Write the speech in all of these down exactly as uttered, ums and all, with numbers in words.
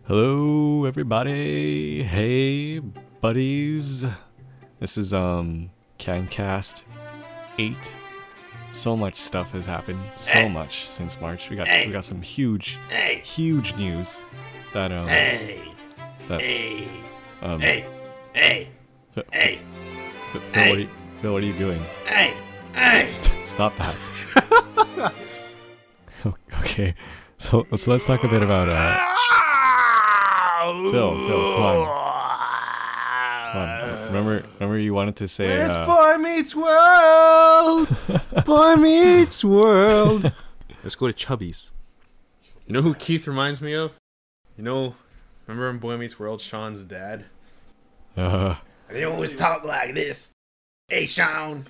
Hello everybody, hey buddies. This is um CanCast eight. So much stuff has happened, so Hey. much since March. We got Hey. we got some huge Hey, huge news that um hey, that hey, um hey, hey, Phil, hey, Phil, Phil, hey. what are you, Phil, what are you doing? hey, hey. St- Stop that. Okay, so so let's talk a bit about uh Phil, Phil, come on. Come on. Remember remember you wanted to say When it's uh, Boy Meets World! Boy Meets World! Let's go to Chubby's. You know who Keith reminds me of? You know, remember in Boy Meets World, Sean's dad? uh They always talk like this. Hey, Sean.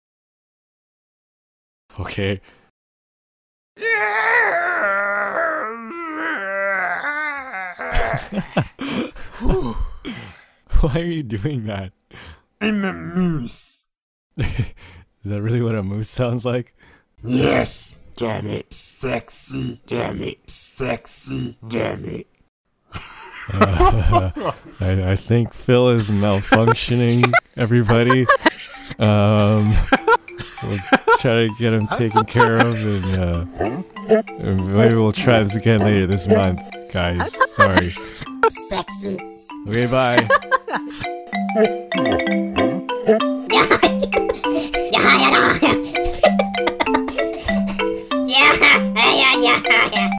okay. Why are you doing that? I'm a moose. Is that really what a moose sounds like? Yes. Damn it. Sexy. Damn it. Sexy. Damn it. Uh, I, I think Phil is malfunctioning, everybody. Um, we'll try to get him taken care of, and, uh, and maybe we'll try this again later this month, guys. Sorry. Sexy. Okay, bye.